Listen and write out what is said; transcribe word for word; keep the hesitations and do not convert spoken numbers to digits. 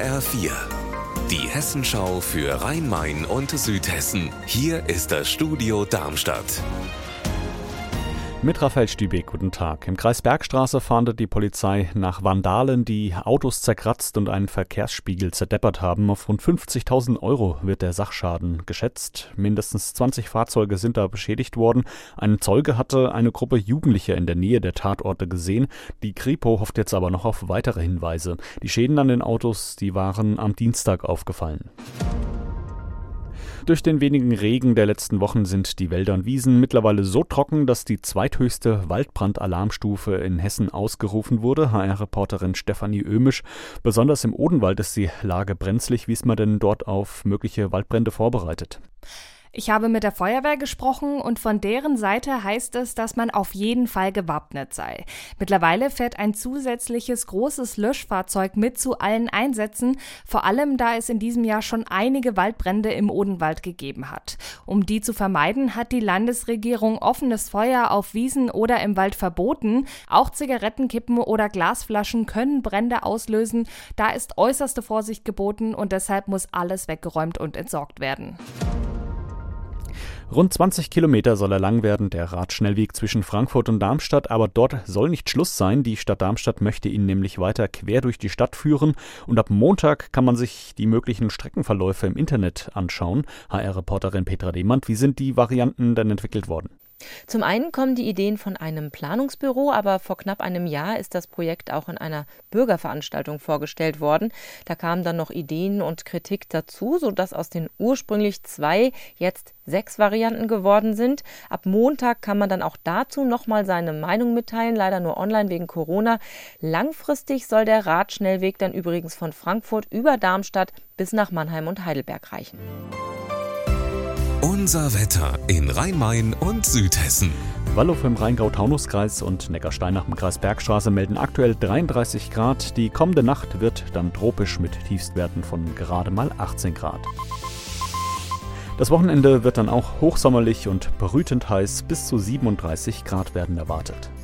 R vier. Die Hessenschau für Rhein-Main und Südhessen. Hier ist das Studio Darmstadt. Mit Raphael Stübeck, guten Tag. Im Kreis Bergstraße fahndet die Polizei nach Vandalen, die Autos zerkratzt und einen Verkehrsspiegel zerdeppert haben. Auf rund fünfzigtausend Euro wird der Sachschaden geschätzt. Mindestens zwanzig Fahrzeuge sind da beschädigt worden. Ein Zeuge hatte eine Gruppe Jugendlicher in der Nähe der Tatorte gesehen. Die Kripo hofft jetzt aber noch auf weitere Hinweise. Die Schäden an den Autos, die waren am Dienstag aufgefallen. Durch den wenigen Regen der letzten Wochen sind die Wälder und Wiesen mittlerweile so trocken, dass die zweithöchste Waldbrand-Alarmstufe in Hessen ausgerufen wurde. H R-Reporterin Stefanie Ömisch. Besonders im Odenwald ist die Lage brenzlig. Wie ist man denn dort auf mögliche Waldbrände vorbereitet? Ich habe mit der Feuerwehr gesprochen und von deren Seite heißt es, dass man auf jeden Fall gewappnet sei. Mittlerweile fährt ein zusätzliches großes Löschfahrzeug mit zu allen Einsätzen, vor allem da es in diesem Jahr schon einige Waldbrände im Odenwald gegeben hat. Um die zu vermeiden, hat die Landesregierung offenes Feuer auf Wiesen oder im Wald verboten. Auch Zigarettenkippen oder Glasflaschen können Brände auslösen. Da ist äußerste Vorsicht geboten und deshalb muss alles weggeräumt und entsorgt werden. Rund zwanzig Kilometer soll er lang werden, der Radschnellweg zwischen Frankfurt und Darmstadt, aber dort soll nicht Schluss sein. Die Stadt Darmstadt möchte ihn nämlich weiter quer durch die Stadt führen und ab Montag kann man sich die möglichen Streckenverläufe im Internet anschauen. H R-Reporterin Petra Demand, wie sind die Varianten denn entwickelt worden? Zum einen kommen die Ideen von einem Planungsbüro, aber vor knapp einem Jahr ist das Projekt auch in einer Bürgerveranstaltung vorgestellt worden. Da kamen dann noch Ideen und Kritik dazu, sodass aus den ursprünglich zwei jetzt sechs Varianten geworden sind. Ab Montag kann man dann auch dazu nochmal seine Meinung mitteilen, leider nur online wegen Corona. Langfristig soll der Radschnellweg dann übrigens von Frankfurt über Darmstadt bis nach Mannheim und Heidelberg reichen. Unser Wetter in Rhein-Main und Südhessen. Wallow im Rheingau-Taunus-Kreis und Neckarsteinach im Kreis Bergstraße melden aktuell dreiunddreißig Grad. Die kommende Nacht wird dann tropisch mit Tiefstwerten von gerade mal achtzehn Grad. Das Wochenende wird dann auch hochsommerlich und brütend heiß. Bis zu siebenunddreißig Grad werden erwartet.